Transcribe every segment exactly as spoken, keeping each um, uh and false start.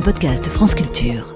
podcast France Culture.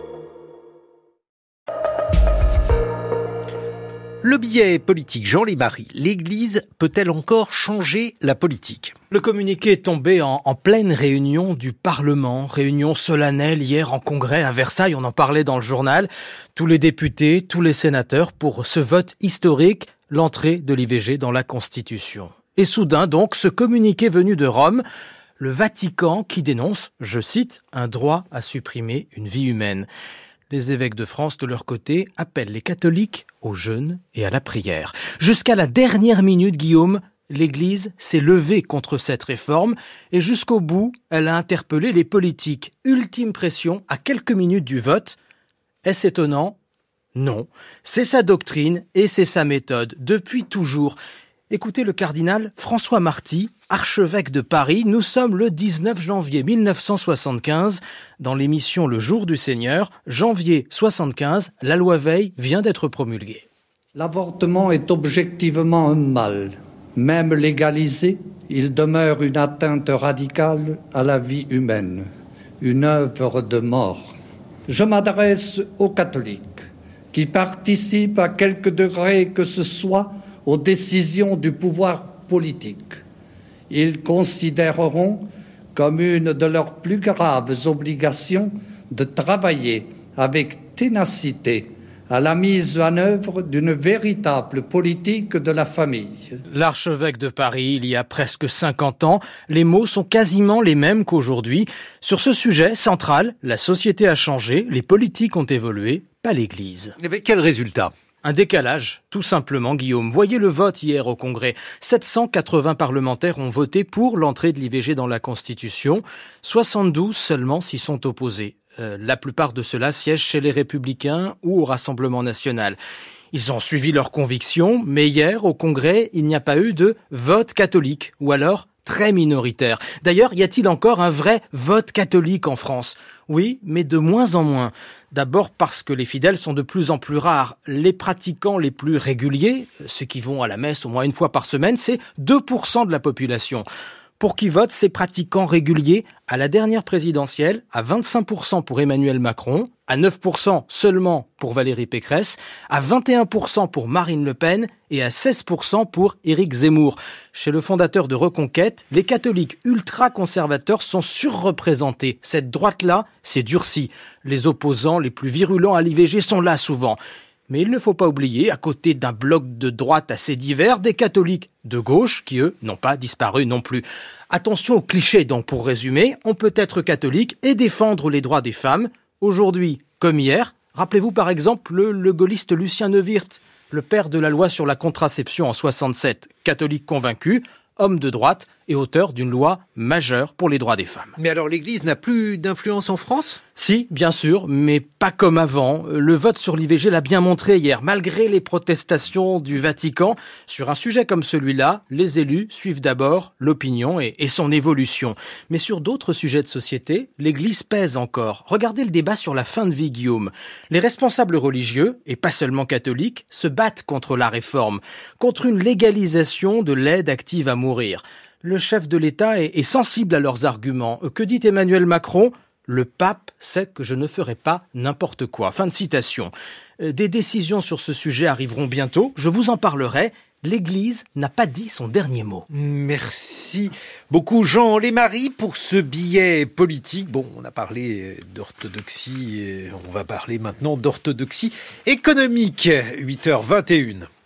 Le billet politique, Jean Lémarie. L'Église peut-elle encore changer la politique ? Le communiqué est tombé en, en pleine réunion du Parlement, réunion solennelle hier en congrès à Versailles, on en parlait dans le journal. Tous les députés, tous les sénateurs pour ce vote historique, l'entrée de l'I V G dans la Constitution. Et soudain donc, ce communiqué venu de Rome, le Vatican qui dénonce, je cite, un droit à supprimer une vie humaine. Les évêques de France, de leur côté, appellent les catholiques au jeûne et à la prière. Jusqu'à la dernière minute, Guillaume, l'Église s'est levée contre cette réforme et jusqu'au bout, elle a interpellé les politiques. Ultime pression à quelques minutes du vote. Est-ce étonnant ? Non. C'est sa doctrine et c'est sa méthode, depuis toujours. Écoutez le cardinal François Marty, archevêque de Paris. Nous sommes le dix-neuf janvier mille neuf cent soixante-quinze. Dans l'émission Le Jour du Seigneur, janvier soixante-quinze, la loi Veil vient d'être promulguée. L'avortement est objectivement un mal. Même légalisé, il demeure une atteinte radicale à la vie humaine, une œuvre de mort. Je m'adresse aux catholiques qui participent à quelque degré que ce soit aux décisions du pouvoir politique. Ils considéreront comme une de leurs plus graves obligations de travailler avec ténacité à la mise en œuvre d'une véritable politique de la famille. L'archevêque de Paris, il y a presque cinquante ans, les mots sont quasiment les mêmes qu'aujourd'hui. Sur ce sujet central, la société a changé, les politiques ont évolué, pas l'Église. Avec quel résultat ? Un décalage, tout simplement, Guillaume. Voyez le vote hier au Congrès. sept cent quatre-vingts parlementaires ont voté pour l'entrée de l'I V G dans la Constitution. soixante-douze seulement s'y sont opposés. Euh, la plupart de ceux-là siègent chez les Républicains ou au Rassemblement national. Ils ont suivi leurs convictions, mais hier, au Congrès, il n'y a pas eu de vote catholique, ou alors très minoritaire. D'ailleurs, y a-t-il encore un vrai vote catholique en France ? Oui, mais de moins en moins. D'abord parce que les fidèles sont de plus en plus rares. Les pratiquants les plus réguliers, ceux qui vont à la messe au moins une fois par semaine, c'est deux pour cent de la population. Pour qui votent ces pratiquants réguliers ? À la dernière présidentielle, à vingt-cinq pour cent pour Emmanuel Macron, à neuf pour cent seulement pour Valérie Pécresse, à vingt et un pour cent pour Marine Le Pen et à seize pour cent pour Éric Zemmour. Chez le fondateur de Reconquête, les catholiques ultra-conservateurs sont surreprésentés. Cette droite-là s'est durcie. Les opposants les plus virulents à l'I V G sont là souvent. Mais il ne faut pas oublier, à côté d'un bloc de droite assez divers, des catholiques de gauche qui, eux, n'ont pas disparu non plus. Attention aux clichés, donc, pour résumer, on peut être catholique et défendre les droits des femmes. Aujourd'hui, comme hier, rappelez-vous par exemple le, le gaulliste Lucien Neuwirth, le père de la loi sur la contraception en soixante-sept, catholique convaincu, homme de droite et auteur d'une loi majeure pour les droits des femmes. Mais alors l'Église n'a plus d'influence en France ? Si, bien sûr, mais pas comme avant. Le vote sur l'I V G l'a bien montré hier. Malgré les protestations du Vatican, sur un sujet comme celui-là, les élus suivent d'abord l'opinion et, et son évolution. Mais sur d'autres sujets de société, l'Église pèse encore. Regardez le débat sur la fin de vie, Guillaume. Les responsables religieux, et pas seulement catholiques, se battent contre la réforme, contre une légalisation de l'aide active à mourir. Le chef de l'État est, est sensible à leurs arguments. Que dit Emmanuel Macron ? Le pape sait que je ne ferai pas n'importe quoi. Fin de citation. Des décisions sur ce sujet arriveront bientôt. Je vous en parlerai. L'Église n'a pas dit son dernier mot. Merci beaucoup Jean Lémarie pour ce billet politique. Bon, on a parlé d'orthodoxie, on va parler maintenant d'orthodoxie économique. huit heures vingt et une.